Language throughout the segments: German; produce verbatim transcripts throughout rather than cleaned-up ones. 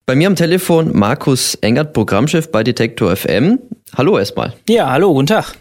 Bei mir am Telefon Markus Engert, Programmchef bei Detektor F M. Hallo erstmal. Ja, hallo, guten Tag.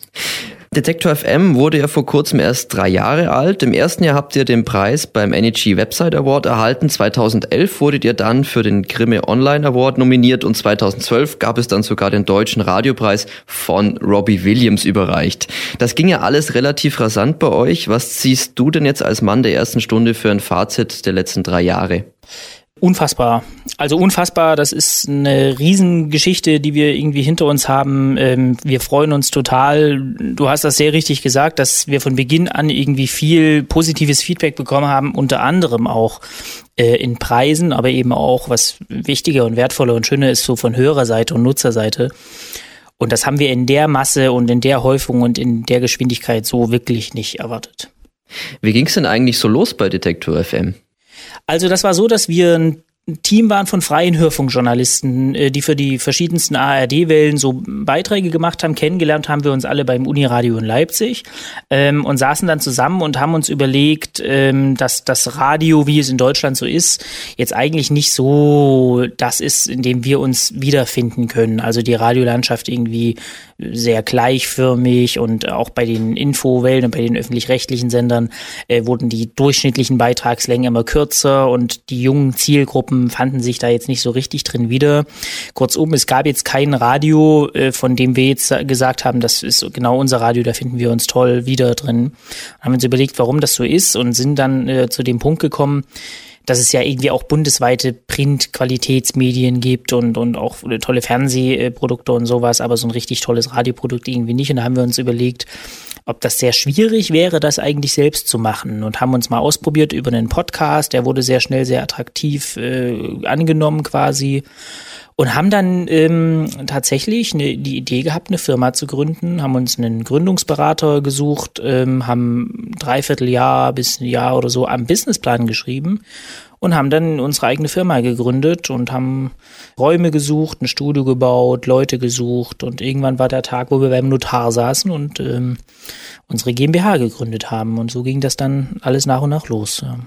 Detektor F M wurde ja vor kurzem erst drei Jahre alt. Im ersten Jahr habt ihr den Preis beim N E G Website Award erhalten. zweitausendelf wurdet ihr dann für den Grimme Online Award nominiert und zweitausendzwölf gab es dann sogar den Deutschen Radiopreis von Robbie Williams überreicht. Das ging ja alles relativ rasant bei euch. Was ziehst du denn jetzt als Mann der ersten Stunde für ein Fazit der letzten drei Jahre? Unfassbar. Also unfassbar, das ist eine Riesengeschichte, die wir irgendwie hinter uns haben. Ähm, wir freuen uns total. Du hast das sehr richtig gesagt, dass wir von Beginn an irgendwie viel positives Feedback bekommen haben, unter anderem auch äh, in Preisen, aber eben auch, was wichtiger und wertvoller und schöner ist, so von Hörerseite und Nutzerseite. Und das haben wir in der Masse und in der Häufung und in der Geschwindigkeit so wirklich nicht erwartet. Wie ging es denn eigentlich so los bei Detektor F M? Also das war so, dass wir ein Team waren von freien Hörfunkjournalisten, die für die verschiedensten A R D-Wellen so Beiträge gemacht haben. Kennengelernt haben wir uns alle beim Uniradio in Leipzig ähm, und saßen dann zusammen und haben uns überlegt, ähm, dass das Radio, wie es in Deutschland so ist, jetzt eigentlich nicht so das ist, in dem wir uns wiederfinden können. Also die Radiolandschaft irgendwie sehr gleichförmig und auch bei den Infowellen und bei den öffentlich-rechtlichen Sendern äh, wurden die durchschnittlichen Beitragslängen immer kürzer und die jungen Zielgruppen fanden sich da jetzt nicht so richtig drin wieder. Kurzum, es gab jetzt kein Radio, äh, von dem wir jetzt gesagt haben, das ist genau unser Radio, da finden wir uns toll wieder drin. Haben uns überlegt, warum das so ist und sind dann äh, zu dem Punkt gekommen, dass es ja irgendwie auch bundesweite Print-Qualitätsmedien gibt und, und auch tolle Fernsehprodukte und sowas, aber so ein richtig tolles Radioprodukt irgendwie nicht. Und da haben wir uns überlegt, ob das sehr schwierig wäre, das eigentlich selbst zu machen und haben uns mal ausprobiert über einen Podcast, der wurde sehr schnell sehr attraktiv äh, angenommen quasi. Und haben dann ähm, tatsächlich eine, die Idee gehabt, eine Firma zu gründen, haben uns einen Gründungsberater gesucht, ähm, haben dreiviertel Jahr bis ein Jahr oder so am Businessplan geschrieben und haben dann unsere eigene Firma gegründet und haben Räume gesucht, ein Studio gebaut, Leute gesucht und irgendwann war der Tag, wo wir beim Notar saßen und ähm, unsere GmbH gegründet haben und so ging das dann alles nach und nach los. Ja.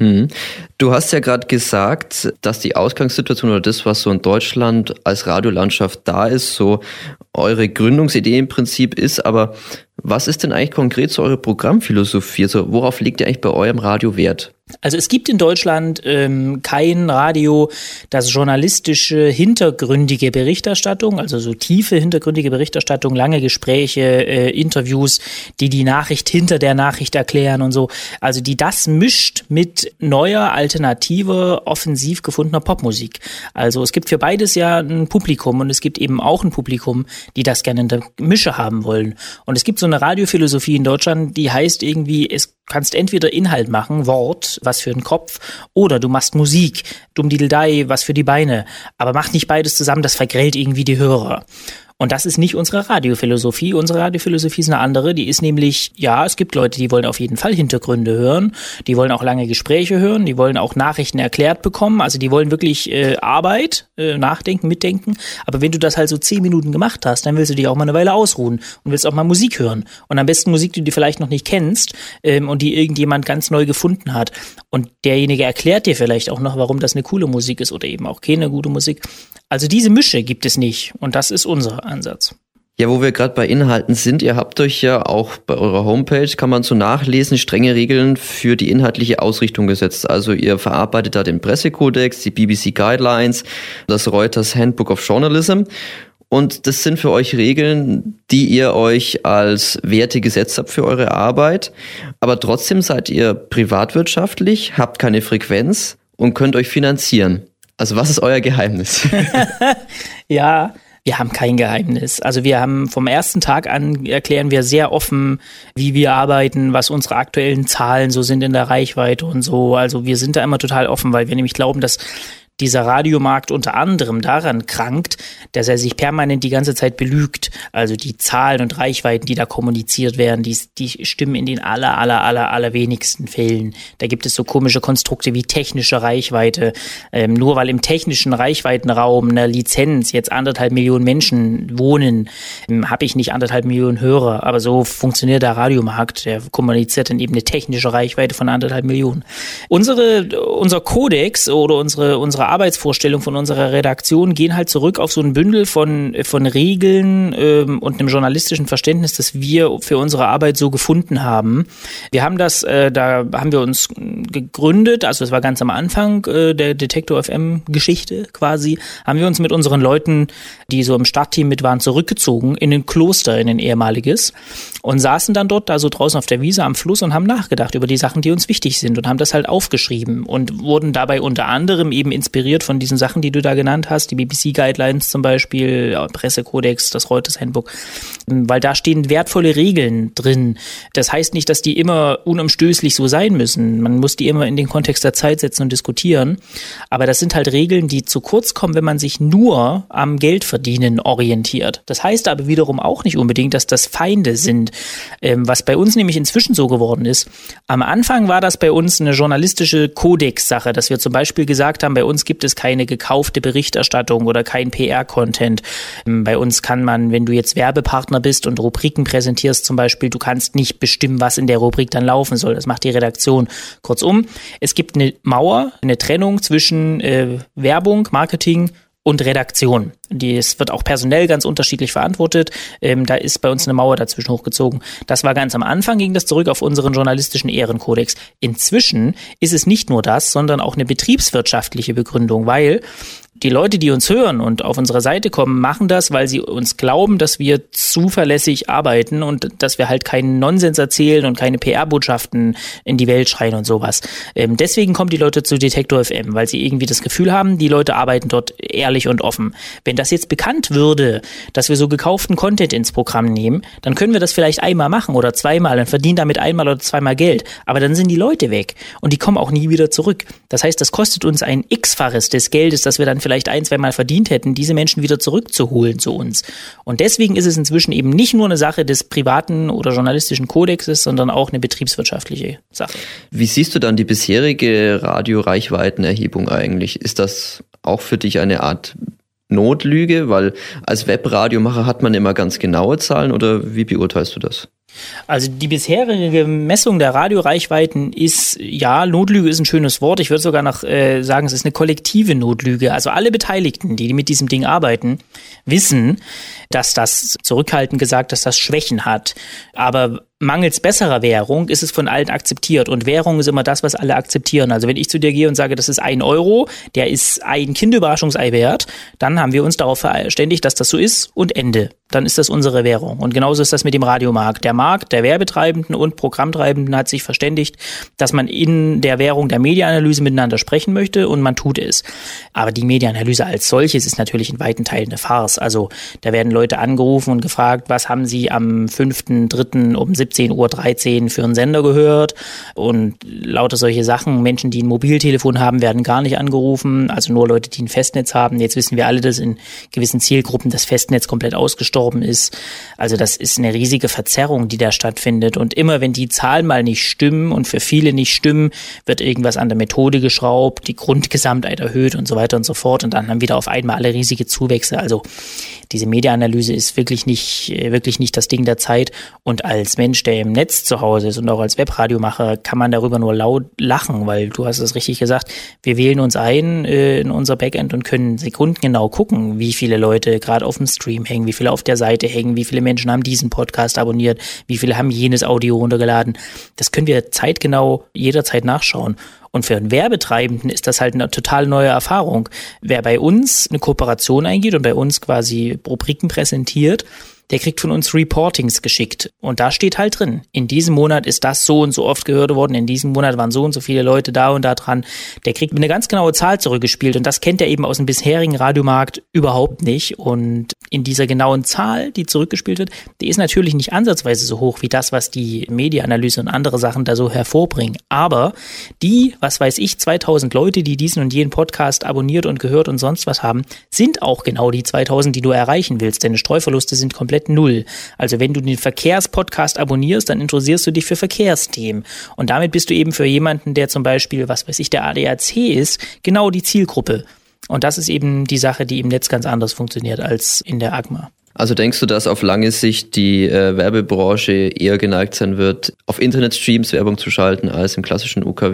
Du hast ja gerade gesagt, dass die Ausgangssituation oder das, was so in Deutschland als Radiolandschaft da ist, so eure Gründungsidee im Prinzip ist. Aber was ist denn eigentlich konkret so eure Programmphilosophie? Also worauf legt ihr eigentlich bei eurem Radio Wert? Also es gibt in Deutschland ähm, kein Radio, das journalistische, hintergründige Berichterstattung, also so tiefe, hintergründige Berichterstattung, lange Gespräche, äh, Interviews, die die Nachricht hinter der Nachricht erklären und so, also die das mischt mit neuer, alternativer, offensiv gefundener Popmusik. Also es gibt für beides ja ein Publikum und es gibt eben auch ein Publikum, die das gerne in der Mische haben wollen. Und es gibt so eine Radiophilosophie in Deutschland, die heißt irgendwie, es kannst entweder Inhalt machen, Wort, was für den Kopf, oder du machst Musik, Dummdideldei, was für die Beine. Aber mach nicht beides zusammen, das vergrellt irgendwie die Hörer. Und das ist nicht unsere Radiophilosophie. Unsere Radiophilosophie ist eine andere. Die ist nämlich, ja, es gibt Leute, die wollen auf jeden Fall Hintergründe hören. Die wollen auch lange Gespräche hören. Die wollen auch Nachrichten erklärt bekommen. Also die wollen wirklich äh, Arbeit, äh, nachdenken, mitdenken. Aber wenn du das halt so zehn Minuten gemacht hast, dann willst du dich auch mal eine Weile ausruhen und willst auch mal Musik hören. Und am besten Musik, die du vielleicht noch nicht kennst ähm, und die irgendjemand ganz neu gefunden hat. Und derjenige erklärt dir vielleicht auch noch, warum das eine coole Musik ist oder eben auch keine gute Musik. Also diese Mische gibt es nicht. Und das ist unser Ansatz. Ja, wo wir gerade bei Inhalten sind, ihr habt euch ja auch bei eurer Homepage, kann man so nachlesen, strenge Regeln für die inhaltliche Ausrichtung gesetzt. Also ihr verarbeitet da den Pressekodex, die B B C Guidelines, das Reuters Handbook of Journalism. Und das sind für euch Regeln, die ihr euch als Werte gesetzt habt für eure Arbeit. Aber trotzdem seid ihr privatwirtschaftlich, habt keine Frequenz und könnt euch finanzieren. Also was ist euer Geheimnis? Ja, wir haben kein Geheimnis. Also wir haben vom ersten Tag an erklären wir sehr offen, wie wir arbeiten, was unsere aktuellen Zahlen so sind in der Reichweite und so. Also wir sind da immer total offen, weil wir nämlich glauben, dass dieser Radiomarkt unter anderem daran krankt, dass er sich permanent die ganze Zeit belügt. Also die Zahlen und Reichweiten, die da kommuniziert werden, die, die stimmen in den aller, aller, aller, aller wenigsten Fällen. Da gibt es so komische Konstrukte wie technische Reichweite. Ähm, nur weil im technischen Reichweitenraum einer Lizenz jetzt anderthalb Millionen Menschen wohnen, ähm, habe ich nicht anderthalb Millionen Hörer. Aber so funktioniert der Radiomarkt. Der kommuniziert dann eben eine technische Reichweite von anderthalb Millionen. Unsere, unser Kodex oder unsere, unsere unsere Arbeitsvorstellung von unserer Redaktion gehen halt zurück auf so ein Bündel von, von Regeln ähm, und einem journalistischen Verständnis, das wir für unsere Arbeit so gefunden haben. Wir haben das, äh, da haben wir uns gegründet, also das war ganz am Anfang äh, der Detektor F M-Geschichte quasi, haben wir uns mit unseren Leuten, die so im Startteam mit waren, zurückgezogen in ein Kloster, in ein ehemaliges und saßen dann dort da so draußen auf der Wiese am Fluss und haben nachgedacht über die Sachen, die uns wichtig sind und haben das halt aufgeschrieben und wurden dabei unter anderem eben inspiriert von diesen Sachen, die du da genannt hast, die B B C-Guidelines zum Beispiel, ja, Pressekodex, das Reuters Handbook, weil da stehen wertvolle Regeln drin. Das heißt nicht, dass die immer unumstößlich so sein müssen. Man muss die immer in den Kontext der Zeit setzen und diskutieren. Aber das sind halt Regeln, die zu kurz kommen, wenn man sich nur am Geldverdienen orientiert. Das heißt aber wiederum auch nicht unbedingt, dass das Feinde sind. Ähm, was bei uns nämlich inzwischen so geworden ist. Am Anfang war das bei uns eine journalistische Kodex-Sache, dass wir zum Beispiel gesagt haben, bei uns gibt es keine gekaufte Berichterstattung oder kein P R-Content. Ähm, bei uns kann man, wenn du jetzt Werbepartner bist und Rubriken präsentierst zum Beispiel, du kannst nicht bestimmen, was in der Rubrik dann laufen soll. Das macht die Redaktion. Kurzum, es gibt eine Mauer, eine Trennung zwischen äh, Werbung, Marketing und Redaktion. Das wird auch personell ganz unterschiedlich verantwortet. Ähm, da ist bei uns eine Mauer dazwischen hochgezogen. Das war ganz am Anfang, ging das zurück auf unseren journalistischen Ehrenkodex. Inzwischen ist es nicht nur das, sondern auch eine betriebswirtschaftliche Begründung, weil die Leute, die uns hören und auf unsere Seite kommen, machen das, weil sie uns glauben, dass wir zuverlässig arbeiten und dass wir halt keinen Nonsens erzählen und keine P R-Botschaften in die Welt schreien und sowas. Ähm, deswegen kommen die Leute zu Detektor F M, weil sie irgendwie das Gefühl haben, die Leute arbeiten dort ehrlich und offen. Wenn das jetzt bekannt würde, dass wir so gekauften Content ins Programm nehmen, dann können wir das vielleicht einmal machen oder zweimal, dann verdienen damit einmal oder zweimal Geld. Aber dann sind die Leute weg und die kommen auch nie wieder zurück. Das heißt, das kostet uns ein X-faches des Geldes, das wir dann vielleicht ein, zwei Mal verdient hätten, diese Menschen wieder zurückzuholen zu uns. Und deswegen ist es inzwischen eben nicht nur eine Sache des privaten oder journalistischen Kodexes, sondern auch eine betriebswirtschaftliche Sache. Wie siehst du dann die bisherige Radioreichweitenerhebung eigentlich? Ist das auch für dich eine Art Notlüge? Weil als Webradiomacher hat man immer ganz genaue Zahlen, oder wie beurteilst du das? Also die bisherige Messung der Radioreichweiten ist, ja, Notlüge ist ein schönes Wort. Ich würde sogar noch äh, sagen, es ist eine kollektive Notlüge. Also alle Beteiligten, die mit diesem Ding arbeiten, wissen, dass das, zurückhaltend gesagt, dass das Schwächen hat. Aber mangels besserer Währung ist es von allen akzeptiert. Und Währung ist immer das, was alle akzeptieren. Also wenn ich zu dir gehe und sage, das ist ein Euro, der ist ein Kinderüberraschungsei wert, dann haben wir uns darauf verständigt, dass das so ist und Ende. Dann ist das unsere Währung. Und genauso ist das mit dem Radiomarkt. Der Markt der Werbetreibenden und Programmtreibenden hat sich verständigt, dass man in der Währung der Medienanalyse miteinander sprechen möchte, und man tut es. Aber die Medienanalyse als solches ist natürlich in weiten Teilen eine Farce. Also da werden Leute angerufen und gefragt, was haben sie am fünften dritten um siebzehn Uhr dreizehn für einen Sender gehört, und lauter solche Sachen. Menschen, die ein Mobiltelefon haben, werden gar nicht angerufen, also nur Leute, die ein Festnetz haben. Jetzt wissen wir alle, dass in gewissen Zielgruppen das Festnetz komplett ausgestorben ist. Also das ist eine riesige Verzerrung, die da stattfindet, und immer wenn die Zahlen mal nicht stimmen und für viele nicht stimmen, wird irgendwas an der Methode geschraubt, die Grundgesamtheit erhöht und so weiter und so fort, und dann haben wieder auf einmal alle riesige Zuwächse. Also diese Medienanalyse ist wirklich nicht, wirklich nicht das Ding der Zeit, und als Mensch, der im Netz zu Hause ist und auch als Webradiomacher, kann man darüber nur laut lachen, weil du hast es richtig gesagt, wir wählen uns ein äh, in unser Backend und können sekundengenau gucken, wie viele Leute gerade auf dem Stream hängen, wie viele auf der Seite hängen, wie viele Menschen haben diesen Podcast abonniert, wie viele haben jenes Audio runtergeladen. Das können wir zeitgenau jederzeit nachschauen. Und für einen Werbetreibenden ist das halt eine total neue Erfahrung. Wer bei uns eine Kooperation eingeht und bei uns quasi Rubriken präsentiert, der kriegt von uns Reportings geschickt. Und da steht halt drin, in diesem Monat ist das so und so oft gehört worden, in diesem Monat waren so und so viele Leute da und da dran. Der kriegt eine ganz genaue Zahl zurückgespielt, und das kennt er eben aus dem bisherigen Radiomarkt überhaupt nicht. Und in dieser genauen Zahl, die zurückgespielt wird, die ist natürlich nicht ansatzweise so hoch wie das, was die Medienanalyse und andere Sachen da so hervorbringen. Aber die, was weiß ich, zweitausend Leute, die diesen und jenen Podcast abonniert und gehört und sonst was haben, sind auch genau die zweitausend, die du erreichen willst. Denn Streuverluste sind komplett null. Also wenn du den Verkehrspodcast abonnierst, dann interessierst du dich für Verkehrsthemen. Und damit bist du eben für jemanden, der zum Beispiel, was weiß ich, der A D A C ist, genau die Zielgruppe. Und das ist eben die Sache, die im Netz ganz anders funktioniert als in der A G M A. Also denkst du, dass auf lange Sicht die äh, Werbebranche eher geneigt sein wird, auf Internetstreams Werbung zu schalten als im klassischen U K W?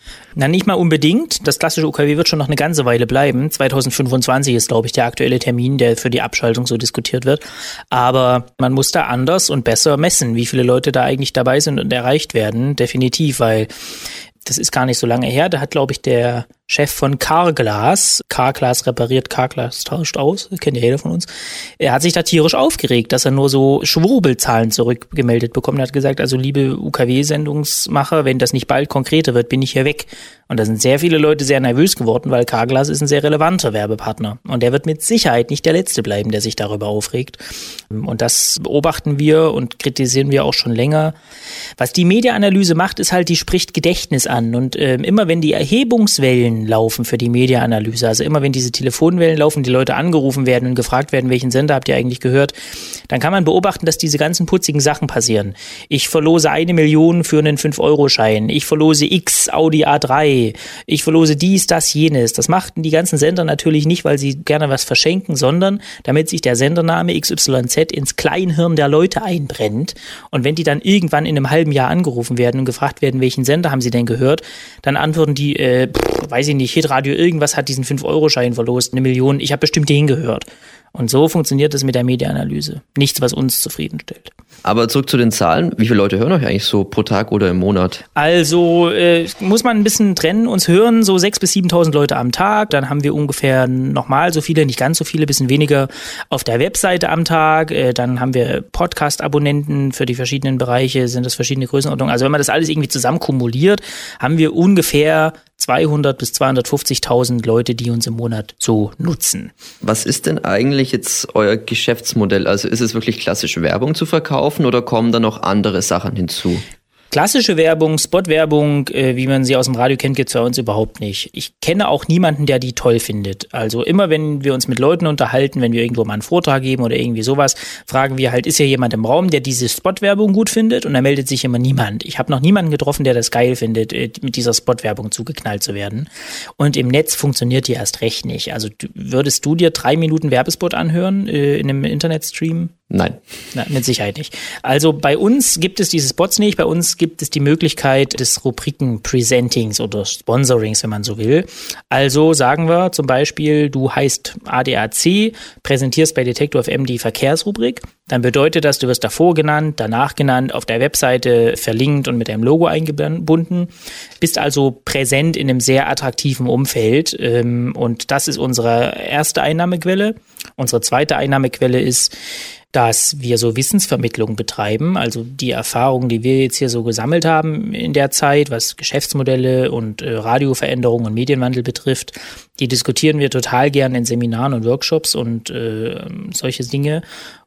Na, nicht mal unbedingt. Das klassische U K W wird schon noch eine ganze Weile bleiben. zwanzig fünfundzwanzig ist, glaube ich, der aktuelle Termin, der für die Abschaltung so diskutiert wird. Aber man muss da anders und besser messen, wie viele Leute da eigentlich dabei sind und erreicht werden. Definitiv, weil das ist gar nicht so lange her. Da hat, glaube ich, der Chef von Carglass, Carglass repariert, Carglass tauscht aus, kennt ja jeder von uns, er hat sich da tierisch aufgeregt, dass er nur so Schwurbelzahlen zurückgemeldet bekommen. Er hat gesagt, also liebe U K W-Sendungsmacher, wenn das nicht bald konkreter wird, bin ich hier weg. Und da sind sehr viele Leute sehr nervös geworden, weil Carglass ist ein sehr relevanter Werbepartner. Und der wird mit Sicherheit nicht der Letzte bleiben, der sich darüber aufregt. Und das beobachten wir und kritisieren wir auch schon länger. Was die Media-Analyse macht, ist halt, die spricht Gedächtnis an. Und äh, immer wenn die Erhebungswellen laufen für die Media-Analyse, also immer wenn diese Telefonwellen laufen, die Leute angerufen werden und gefragt werden, welchen Sender habt ihr eigentlich gehört, dann kann man beobachten, dass diese ganzen putzigen Sachen passieren. Ich verlose eine Million für einen fünf Euro Schein, ich verlose X Audi A drei, ich verlose dies, das, jenes. Das machten die ganzen Sender natürlich nicht, weil sie gerne was verschenken, sondern damit sich der Sendername X Y Z ins Kleinhirn der Leute einbrennt. Und wenn die dann irgendwann in einem halben Jahr angerufen werden und gefragt werden, welchen Sender haben sie denn gehört, dann antworten die, äh, pff, weiß ich nicht, Hitradio irgendwas hat diesen fünf Euro Schein verlost, eine Million, ich habe bestimmt den gehört. Und so funktioniert es mit der Media-Analyse. Nichts, was uns zufriedenstellt. Aber zurück zu den Zahlen. Wie viele Leute hören euch eigentlich so pro Tag oder im Monat? Also äh, muss man ein bisschen trennen. Uns hören so sechstausend bis siebentausend Leute am Tag. Dann haben wir ungefähr nochmal so viele, nicht ganz so viele, bisschen weniger auf der Webseite am Tag. Äh, dann haben wir Podcast-Abonnenten für die verschiedenen Bereiche, sind das verschiedene Größenordnungen. Also wenn man das alles irgendwie zusammen kumuliert, haben wir ungefähr zweihundert bis zweihundertfünfzigtausend Leute, die uns im Monat so nutzen. Was ist denn eigentlich jetzt euer Geschäftsmodell? Also ist es wirklich klassische Werbung zu verkaufen oder kommen da noch andere Sachen hinzu? Klassische Werbung, Spotwerbung, äh, wie man sie aus dem Radio kennt, gibt's bei uns überhaupt nicht. Ich kenne auch niemanden, der die toll findet. Also immer, wenn wir uns mit Leuten unterhalten, wenn wir irgendwo mal einen Vortrag geben oder irgendwie sowas, fragen wir halt, ist hier jemand im Raum, der diese Spotwerbung gut findet? Und da meldet sich immer niemand. Ich habe noch niemanden getroffen, der das geil findet, äh, mit dieser Spotwerbung zugeknallt zu werden. Und im Netz funktioniert die erst recht nicht. Also du, würdest du dir drei Minuten Werbespot anhören äh, in einem Internetstream? Nein. Na, mit Sicherheit nicht. Also bei uns gibt es diese Spots nicht. Bei uns gibt es die Möglichkeit des Rubriken-Presentings oder Sponsorings, wenn man so will. Also sagen wir zum Beispiel, du heißt A D A C, präsentierst bei Detektor F M die Verkehrsrubrik. Dann bedeutet das, du wirst davor genannt, danach genannt, auf der Webseite verlinkt und mit deinem Logo eingebunden. Bist also präsent in einem sehr attraktiven Umfeld. Und das ist unsere erste Einnahmequelle. Unsere zweite Einnahmequelle ist, dass wir so Wissensvermittlung betreiben, also die Erfahrungen, die wir jetzt hier so gesammelt haben in der Zeit, was Geschäftsmodelle und äh, Radioveränderungen und Medienwandel betrifft, die diskutieren wir total gern in Seminaren und Workshops und äh, solche Dinge.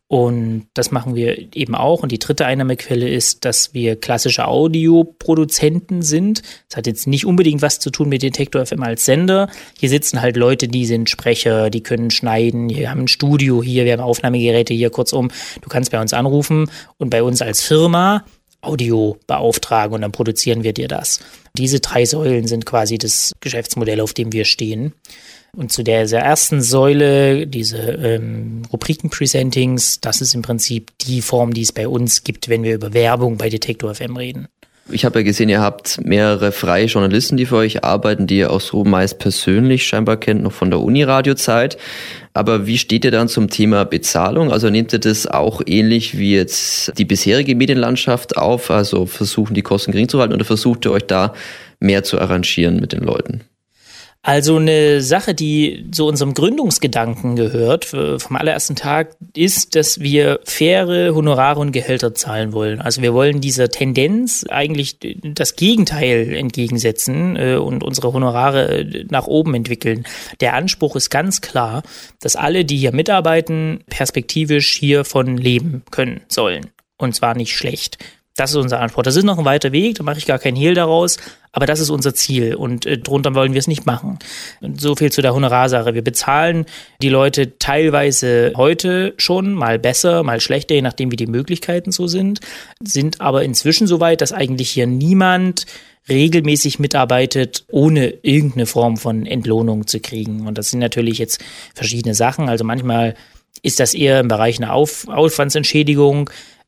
Und das machen wir eben auch. Und die dritte Einnahmequelle ist, dass wir klassische Audioproduzenten sind. Das hat jetzt nicht unbedingt was zu tun mit Detektor F M als Sender. Hier sitzen halt Leute, die sind Sprecher, die können schneiden. Wir haben ein Studio hier, wir haben Aufnahmegeräte hier. Kurzum, du kannst bei uns anrufen und bei uns als Firma Audio beauftragen und dann produzieren wir dir das. Diese drei Säulen sind quasi das Geschäftsmodell, auf dem wir stehen. Und zu der, der ersten Säule, diese ähm, Rubriken-Presentings, das ist im Prinzip die Form, die es bei uns gibt, wenn wir über Werbung bei Detektor F M reden. Ich habe ja gesehen, ihr habt mehrere freie Journalisten, die für euch arbeiten, die ihr auch so meist persönlich scheinbar kennt, noch von der Uni-Radio-Zeit. Aber wie steht ihr dann zum Thema Bezahlung? Also nehmt ihr das auch ähnlich wie jetzt die bisherige Medienlandschaft auf? Also versuchen die Kosten gering zu halten oder versucht ihr euch da mehr zu arrangieren mit den Leuten? Also eine Sache, die zu unserem Gründungsgedanken gehört, vom allerersten Tag, ist, dass wir faire Honorare und Gehälter zahlen wollen. Also wir wollen dieser Tendenz eigentlich das Gegenteil entgegensetzen und unsere Honorare nach oben entwickeln. Der Anspruch ist ganz klar, dass alle, die hier mitarbeiten, perspektivisch hiervon leben können sollen. Und zwar nicht schlecht. Das ist unser Anspruch. Das ist noch ein weiter Weg, da mache ich gar keinen Hehl daraus, aber das ist unser Ziel und äh, drunter wollen wir es nicht machen. Und so viel zu der Honorarsache. Wir bezahlen die Leute teilweise heute schon, mal besser, mal schlechter, je nachdem wie die Möglichkeiten so sind, sind aber inzwischen so weit, dass eigentlich hier niemand regelmäßig mitarbeitet, ohne irgendeine Form von Entlohnung zu kriegen. Und das sind natürlich jetzt verschiedene Sachen. Also manchmal ist das eher im Bereich einer Auf- Aufwandsentschädigung.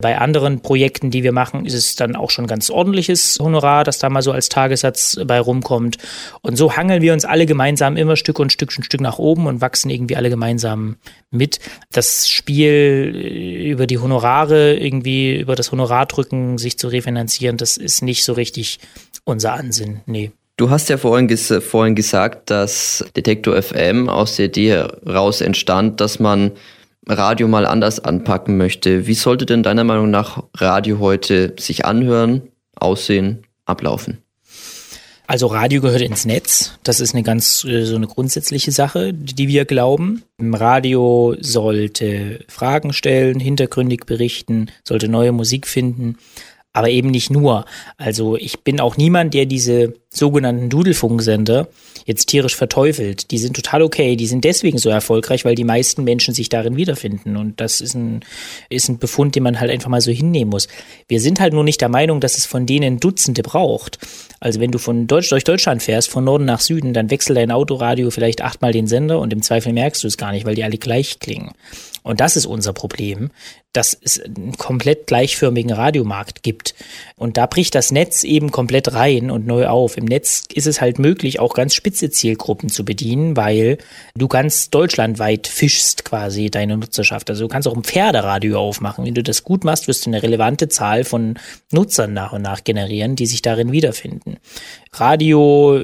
Bei anderen Projekten, die wir machen, ist es dann auch schon ganz ordentliches Honorar, das da mal so als Tagessatz bei rumkommt. Und so hangeln wir uns alle gemeinsam immer Stück und Stück und Stück nach oben und wachsen irgendwie alle gemeinsam mit. Das Spiel über die Honorare, irgendwie über das Honorardrücken sich zu refinanzieren, das ist nicht so richtig unser Ansinn, nee. Du hast ja vorhin, ges- vorhin gesagt, dass Detektor F M aus der Idee heraus entstand, dass man Radio mal anders anpacken möchte. Wie sollte denn deiner Meinung nach Radio heute sich anhören, aussehen, ablaufen? Also Radio gehört ins Netz. Das ist eine ganz so eine grundsätzliche Sache, die wir glauben. Im Radio sollte Fragen stellen, hintergründig berichten, sollte neue Musik finden. Aber eben nicht nur. Also ich bin auch niemand, der diese sogenannten Dudelfunksender jetzt tierisch verteufelt. Die sind total okay. Die sind deswegen so erfolgreich, weil die meisten Menschen sich darin wiederfinden. Und das ist ein, ist ein Befund, den man halt einfach mal so hinnehmen muss. Wir sind halt nur nicht der Meinung, dass es von denen Dutzende braucht. Also wenn du von Deutsch durch Deutschland fährst, von Norden nach Süden, dann wechselt dein Autoradio vielleicht achtmal den Sender und im Zweifel merkst du es gar nicht, weil die alle gleich klingen. Und das ist unser Problem, dass es einen komplett gleichförmigen Radiomarkt gibt. Und da bricht das Netz eben komplett rein und neu auf. Im Netz ist es halt möglich, auch ganz spitze Zielgruppen zu bedienen, weil du ganz deutschlandweit fischst quasi deine Nutzerschaft. Also du kannst auch ein Pferderadio aufmachen. Wenn du das gut machst, wirst du eine relevante Zahl von Nutzern nach und nach generieren, die sich darin wiederfinden. Radio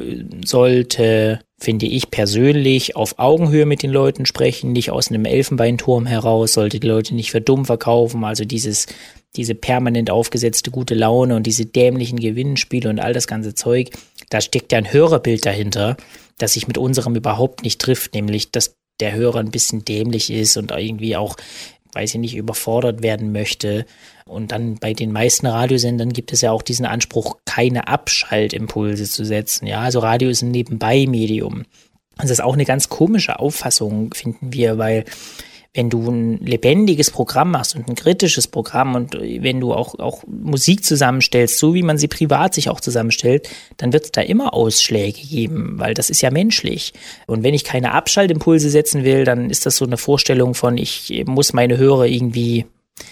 sollte, finde ich persönlich, auf Augenhöhe mit den Leuten sprechen, nicht aus einem Elfenbeinturm heraus, sollte die Leute nicht für dumm verkaufen, also dieses, diese permanent aufgesetzte gute Laune und diese dämlichen Gewinnspiele und all das ganze Zeug, da steckt ja ein Hörerbild dahinter, das sich mit unserem überhaupt nicht trifft, nämlich, dass der Hörer ein bisschen dämlich ist und irgendwie auch, weiß ich nicht, überfordert werden möchte. Und dann bei den meisten Radiosendern gibt es ja auch diesen Anspruch, keine Abschaltimpulse zu setzen. Ja, also Radio ist ein Nebenbei-Medium. Das ist auch eine ganz komische Auffassung, finden wir, weil wenn du ein lebendiges Programm machst und ein kritisches Programm und wenn du auch, auch Musik zusammenstellst, so wie man sie privat sich auch zusammenstellt, dann wird es da immer Ausschläge geben, weil das ist ja menschlich. Und wenn ich keine Abschaltimpulse setzen will, dann ist das so eine Vorstellung von, ich muss meine Hörer irgendwie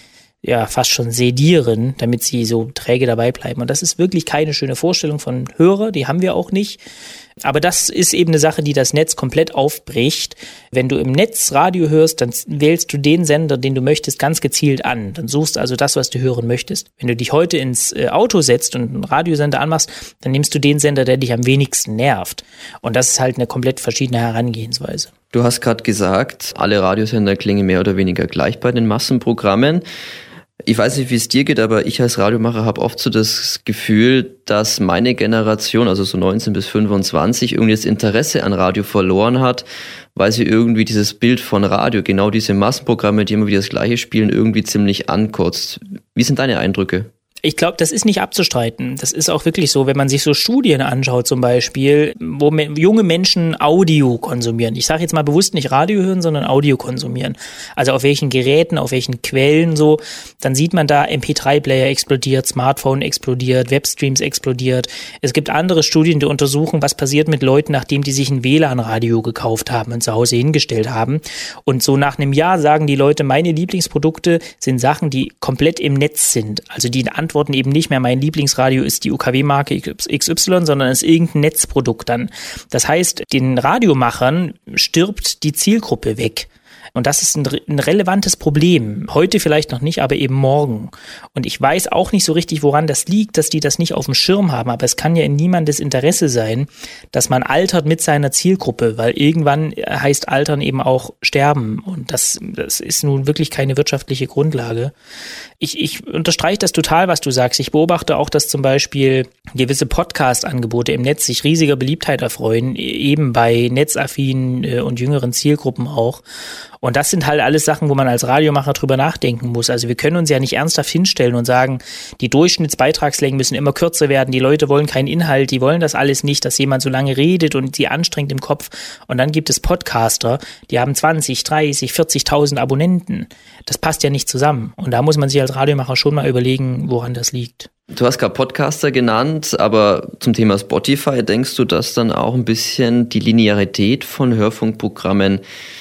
ja fast schon sedieren, damit sie so träge dabei bleiben. Und das ist wirklich keine schöne Vorstellung von Hörer, die haben wir auch nicht. Aber das ist eben eine Sache, die das Netz komplett aufbricht. Wenn du im Netz Radio hörst, dann wählst du den Sender, den du möchtest, ganz gezielt an. Dann suchst du also das, was du hören möchtest. Wenn du dich heute ins Auto setzt und einen Radiosender anmachst, dann nimmst du den Sender, der dich am wenigsten nervt. Und das ist halt eine komplett verschiedene Herangehensweise. Du hast gerade gesagt, alle Radiosender klingen mehr oder weniger gleich bei den Massenprogrammen. Ich weiß nicht, wie es dir geht, aber ich als Radiomacher habe oft so das Gefühl, dass meine Generation, also so neunzehn bis fünfundzwanzig, irgendwie das Interesse an Radio verloren hat, weil sie irgendwie dieses Bild von Radio, genau diese Massenprogramme, die immer wieder das Gleiche spielen, irgendwie ziemlich ankotzt. Wie sind deine Eindrücke? Ich glaube, das ist nicht abzustreiten. Das ist auch wirklich so, wenn man sich so Studien anschaut zum Beispiel, wo me- junge Menschen Audio konsumieren. Ich sage jetzt mal bewusst nicht Radio hören, sondern Audio konsumieren. Also auf welchen Geräten, auf welchen Quellen so. Dann sieht man da M P drei Player explodiert, Smartphone explodiert, Webstreams explodiert. Es gibt andere Studien, die untersuchen, was passiert mit Leuten, nachdem die sich ein W L A N-Radio gekauft haben und zu Hause hingestellt haben. Und so nach einem Jahr sagen die Leute, meine Lieblingsprodukte sind Sachen, die komplett im Netz sind. Also die antworten eben nicht mehr, mein Lieblingsradio ist die U K W-Marke X Y, sondern ist irgendein Netzprodukt dann. Das heißt, den Radiomachern stirbt die Zielgruppe weg. Und das ist ein, ein relevantes Problem. Heute vielleicht noch nicht, aber eben morgen. Und ich weiß auch nicht so richtig, woran das liegt, dass die das nicht auf dem Schirm haben. Aber es kann ja in niemandes Interesse sein, dass man altert mit seiner Zielgruppe, weil irgendwann heißt Altern eben auch sterben. Und das, das ist nun wirklich keine wirtschaftliche Grundlage. Ich, ich unterstreiche das total, was du sagst. Ich beobachte auch, dass zum Beispiel gewisse Podcast-Angebote im Netz sich riesiger Beliebtheit erfreuen, eben bei netzaffinen und jüngeren Zielgruppen auch. Und das sind halt alles Sachen, wo man als Radiomacher drüber nachdenken muss. Also wir können uns ja nicht ernsthaft hinstellen und sagen, die Durchschnittsbeitragslängen müssen immer kürzer werden, die Leute wollen keinen Inhalt, die wollen das alles nicht, dass jemand so lange redet und sie anstrengt im Kopf. Und dann gibt es Podcaster, die haben zwanzig, dreißig, vierzigtausend Abonnenten. Das passt ja nicht zusammen. Und da muss man sich als Radiomacher schon mal überlegen, woran das liegt. Du hast gerade Podcaster genannt, aber zum Thema Spotify denkst du, dass dann auch ein bisschen die Linearität von Hörfunkprogrammen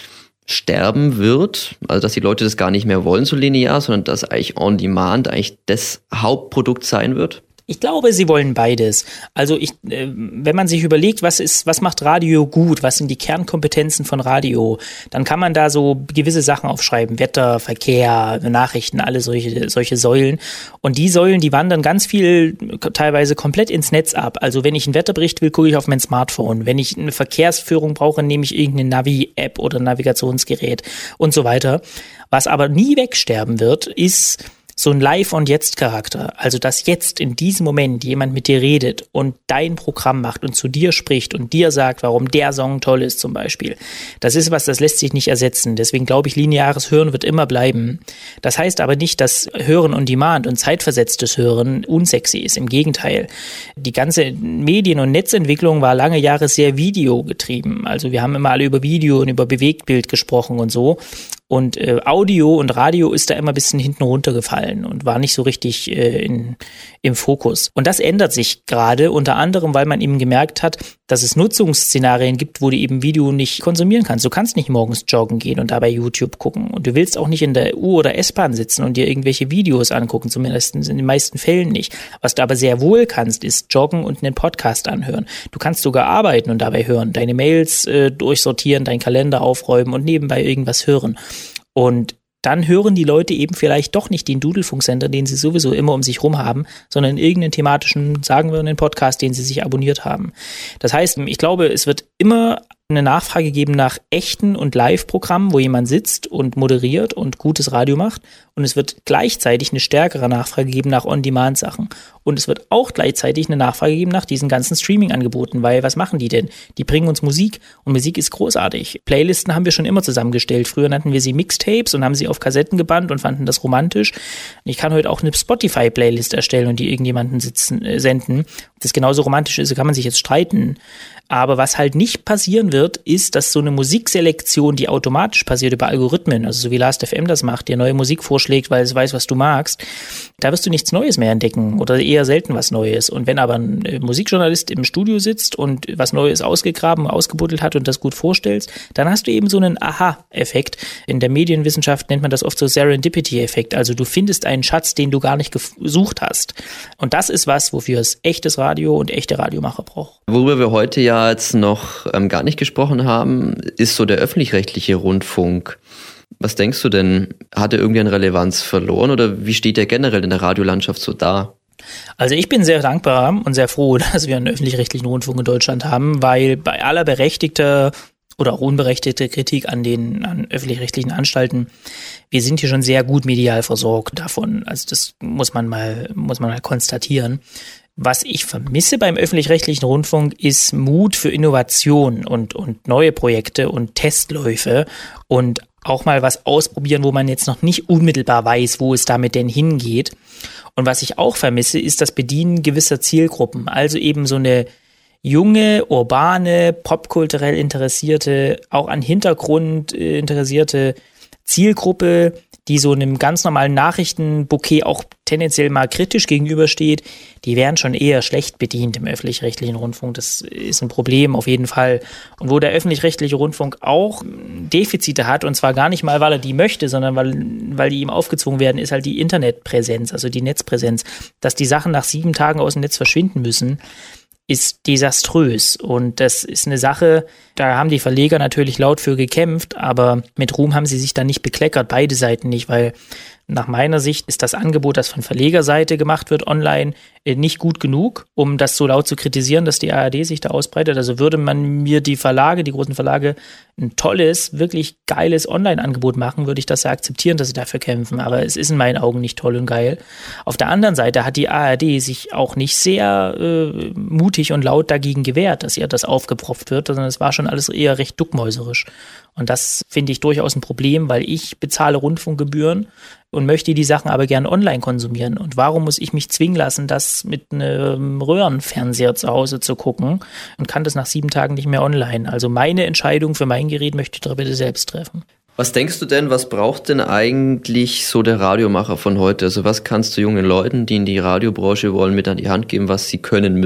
sterben wird, also dass die Leute das gar nicht mehr wollen so linear, sondern dass eigentlich On Demand eigentlich das Hauptprodukt sein wird? Ich glaube, sie wollen beides. Also ich, äh, wenn man sich überlegt, was ist, was macht Radio gut, was sind die Kernkompetenzen von Radio, dann kann man da so gewisse Sachen aufschreiben, Wetter, Verkehr, Nachrichten, alle solche solche Säulen. Und die Säulen, die wandern ganz viel, teilweise komplett ins Netz ab. Also wenn ich einen Wetterbericht will, gucke ich auf mein Smartphone. Wenn ich eine Verkehrsführung brauche, nehme ich irgendeine Navi-App oder ein Navigationsgerät und so weiter. Was aber nie wegsterben wird, ist so ein Live- und Jetzt-Charakter, also dass jetzt in diesem Moment jemand mit dir redet und dein Programm macht und zu dir spricht und dir sagt, warum der Song toll ist zum Beispiel. Das ist was, das lässt sich nicht ersetzen. Deswegen glaube ich, lineares Hören wird immer bleiben. Das heißt aber nicht, dass Hören on Demand und zeitversetztes Hören unsexy ist. Im Gegenteil. Die ganze Medien- und Netzentwicklung war lange Jahre sehr videogetrieben. Also wir haben immer alle über Video und über Bewegtbild gesprochen und so. Und äh, Audio und Radio ist da immer ein bisschen hinten runtergefallen und war nicht so richtig äh, in, im Fokus. Und das ändert sich gerade, unter anderem, weil man eben gemerkt hat, dass es Nutzungsszenarien gibt, wo du eben Video nicht konsumieren kannst. Du kannst nicht morgens joggen gehen und dabei YouTube gucken. Und du willst auch nicht in der U- oder S-Bahn sitzen und dir irgendwelche Videos angucken, zumindest in den meisten Fällen nicht. Was du aber sehr wohl kannst, ist joggen und einen Podcast anhören. Du kannst sogar arbeiten und dabei hören, deine Mails äh, durchsortieren, deinen Kalender aufräumen und nebenbei irgendwas hören. Und dann hören die Leute eben vielleicht doch nicht den Dudelfunksender, den sie sowieso immer um sich rum haben, sondern irgendeinen thematischen, sagen wir, einen Podcast, den sie sich abonniert haben. Das heißt, ich glaube, es wird immer eine Nachfrage geben nach echten und Live-Programmen, wo jemand sitzt und moderiert und gutes Radio macht. Und es wird gleichzeitig eine stärkere Nachfrage geben nach On-Demand-Sachen. Und es wird auch gleichzeitig eine Nachfrage geben nach diesen ganzen Streaming-Angeboten, weil was machen die denn? Die bringen uns Musik und Musik ist großartig. Playlisten haben wir schon immer zusammengestellt. Früher nannten wir sie Mixtapes und haben sie auf Kassetten gebannt und fanden das romantisch. Ich kann heute auch eine Spotify-Playlist erstellen und die irgendjemanden sitzen, äh, senden. Ob das genauso romantisch ist, kann man sich jetzt streiten. Aber was halt nicht passieren wird, ist, dass so eine Musikselektion, die automatisch passiert über Algorithmen, also so wie Last F M das macht, dir neue Musik vorschlägt, weil es weiß, was du magst, da wirst du nichts Neues mehr entdecken oder eher selten was Neues. Und wenn aber ein Musikjournalist im Studio sitzt und was Neues ausgegraben, ausgebuddelt hat und das gut vorstellst, dann hast du eben so einen Aha-Effekt. In der Medienwissenschaft nennt man das oft so Serendipity-Effekt. Also du findest einen Schatz, den du gar nicht gesucht hast. Und das ist was, wofür es echtes Radio und echte Radiomacher braucht. Worüber wir heute ja jetzt noch ähm, gar nicht gesprochen haben, ist so der öffentlich-rechtliche Rundfunk. Was denkst du denn? Hat er irgendwie an Relevanz verloren oder wie steht er generell in der Radiolandschaft so da? Also ich bin sehr dankbar und sehr froh, dass wir einen öffentlich-rechtlichen Rundfunk in Deutschland haben, weil bei aller berechtigter oder auch unberechtigter Kritik an den an öffentlich-rechtlichen Anstalten, wir sind hier schon sehr gut medial versorgt davon. Also das muss man mal muss man mal konstatieren. Was ich vermisse beim öffentlich-rechtlichen Rundfunk ist Mut für Innovation und, und neue Projekte und Testläufe und auch mal was ausprobieren, wo man jetzt noch nicht unmittelbar weiß, wo es damit denn hingeht. Und was ich auch vermisse, ist das Bedienen gewisser Zielgruppen. Also eben so eine junge, urbane, popkulturell interessierte, auch an Hintergrund interessierte Zielgruppe, die so einem ganz normalen Nachrichtenbouquet auch tendenziell mal kritisch gegenübersteht, die werden schon eher schlecht bedient im öffentlich-rechtlichen Rundfunk. Das ist ein Problem auf jeden Fall. Und wo der öffentlich-rechtliche Rundfunk auch Defizite hat, und zwar gar nicht mal, weil er die möchte, sondern weil, weil die ihm aufgezwungen werden, ist halt die Internetpräsenz, also die Netzpräsenz. Dass die Sachen nach sieben Tagen aus dem Netz verschwinden müssen, ist desaströs. Und das ist eine Sache, da haben die Verleger natürlich laut für gekämpft, aber mit Ruhm haben sie sich da nicht bekleckert, beide Seiten nicht, weil nach meiner Sicht ist das Angebot, das von Verlegerseite gemacht wird online, nicht gut genug, um das so laut zu kritisieren, dass die A R D sich da ausbreitet. Also würde man mir die Verlage, die großen Verlage, ein tolles, wirklich geiles Online-Angebot machen, würde ich das ja akzeptieren, dass sie dafür kämpfen. Aber es ist in meinen Augen nicht toll und geil. Auf der anderen Seite hat die A R D sich auch nicht sehr äh, mutig und laut dagegen gewehrt, dass ihr das aufgepropft wird, sondern es war schon alles eher recht duckmäuserisch. Und das finde ich durchaus ein Problem, weil ich bezahle Rundfunkgebühren und möchte die Sachen aber gerne online konsumieren. Und warum muss ich mich zwingen lassen, das mit einem Röhrenfernseher zu Hause zu gucken und kann das nach sieben Tagen nicht mehr online? Also meine Entscheidung für mein Gerät möchte ich doch bitte selbst treffen. Was denkst du denn, was braucht denn eigentlich so der Radiomacher von heute? Also was kannst du jungen Leuten, die in die Radiobranche wollen, mit an die Hand geben, was sie können müssen?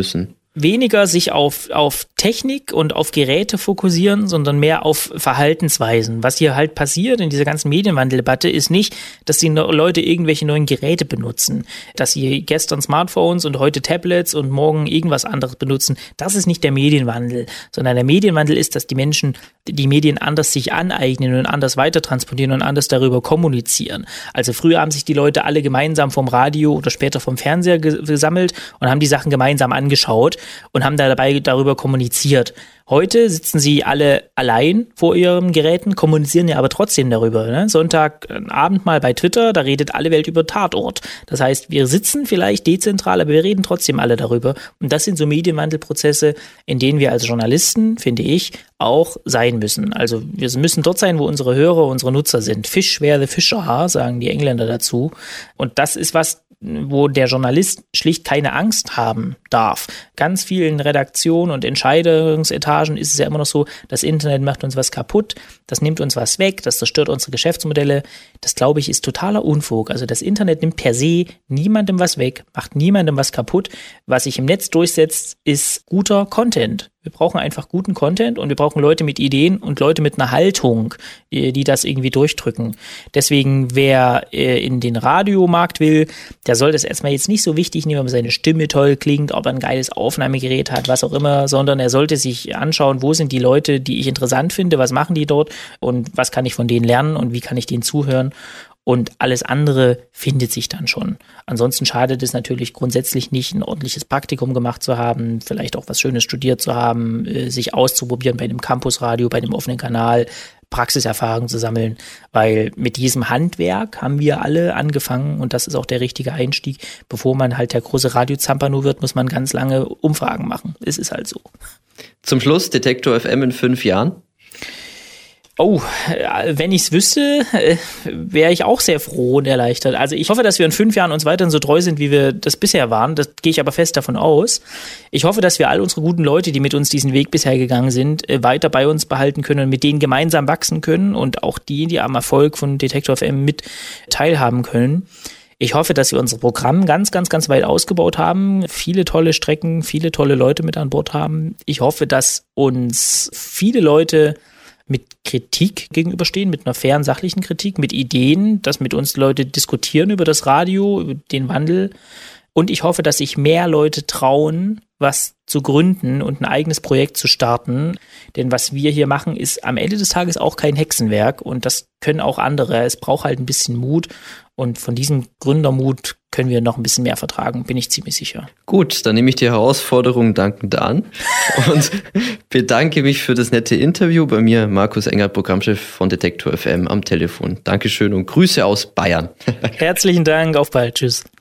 weniger sich auf, auf Technik und auf Geräte fokussieren, sondern mehr auf Verhaltensweisen. Was hier halt passiert in dieser ganzen Medienwandeldebatte ist nicht, dass die Leute irgendwelche neuen Geräte benutzen, dass sie gestern Smartphones und heute Tablets und morgen irgendwas anderes benutzen. Das ist nicht der Medienwandel, sondern der Medienwandel ist, dass die Menschen die Medien anders sich aneignen und anders weitertransportieren und anders darüber kommunizieren. Also früher haben sich die Leute alle gemeinsam vom Radio oder später vom Fernseher gesammelt und haben die Sachen gemeinsam angeschaut und haben da dabei darüber kommuniziert. Heute sitzen sie alle allein vor ihren Geräten, kommunizieren ja aber trotzdem darüber. Ne? Sonntagabend mal bei Twitter, da redet alle Welt über Tatort. Das heißt, wir sitzen vielleicht dezentral, aber wir reden trotzdem alle darüber. Und das sind so Medienwandelprozesse, in denen wir als Journalisten, finde ich, auch sein müssen. Also wir müssen dort sein, wo unsere Hörer, unsere Nutzer sind. Fish where the fish are, sagen die Engländer dazu. Und das ist was, wo der Journalist schlicht keine Angst haben darf. Ganz vielen Redaktionen und Entscheidungsetagen ist es ja immer noch so, das Internet macht uns was kaputt, das nimmt uns was weg, das zerstört unsere Geschäftsmodelle. Das, glaube ich, ist totaler Unfug. Also das Internet nimmt per se niemandem was weg, macht niemandem was kaputt. Was sich im Netz durchsetzt, ist guter Content. Wir brauchen einfach guten Content und wir brauchen Leute mit Ideen und Leute mit einer Haltung, die, die das irgendwie durchdrücken. Deswegen, wer äh, in den Radiomarkt will, der soll das erstmal jetzt nicht so wichtig nehmen, ob seine Stimme toll klingt, ob er ein geiles Aufnahmegerät hat, was auch immer, sondern er sollte sich anschauen, wo sind die Leute, die ich interessant finde, was machen die dort und was kann ich von denen lernen und wie kann ich denen zuhören. Und alles andere findet sich dann schon. Ansonsten schadet es natürlich grundsätzlich nicht, ein ordentliches Praktikum gemacht zu haben, vielleicht auch was Schönes studiert zu haben, sich auszuprobieren bei einem Campusradio, bei einem offenen Kanal, Praxiserfahrung zu sammeln, weil mit diesem Handwerk haben wir alle angefangen und das ist auch der richtige Einstieg. Bevor man halt der große Radiozampano wird, muss man ganz lange Umfragen machen. Es ist halt so. Zum Schluss Detektor F M in fünf Jahren. Oh, wenn ich es wüsste, wäre ich auch sehr froh und erleichtert. Also ich hoffe, dass wir in fünf Jahren uns weiterhin so treu sind, wie wir das bisher waren. Das gehe ich aber fest davon aus. Ich hoffe, dass wir all unsere guten Leute, die mit uns diesen Weg bisher gegangen sind, weiter bei uns behalten können und mit denen gemeinsam wachsen können und auch die, die am Erfolg von Detektor F M mit teilhaben können. Ich hoffe, dass wir unser Programm ganz, ganz, ganz weit ausgebaut haben, viele tolle Strecken, viele tolle Leute mit an Bord haben. Ich hoffe, dass uns viele Leute mit Kritik gegenüberstehen, mit einer fairen, sachlichen Kritik, mit Ideen, dass mit uns Leute diskutieren über das Radio, über den Wandel. Und ich hoffe, dass sich mehr Leute trauen, was zu gründen und ein eigenes Projekt zu starten. Denn was wir hier machen, ist am Ende des Tages auch kein Hexenwerk und das können auch andere. Es braucht halt ein bisschen Mut und von diesem Gründermut können wir noch ein bisschen mehr vertragen, bin ich ziemlich sicher. Gut, dann nehme ich die Herausforderung dankend an und bedanke mich für das nette Interview. Bei mir Markus Engert, Programmchef von Detektor F M am Telefon. Dankeschön und Grüße aus Bayern. Herzlichen Dank, auf bald, tschüss.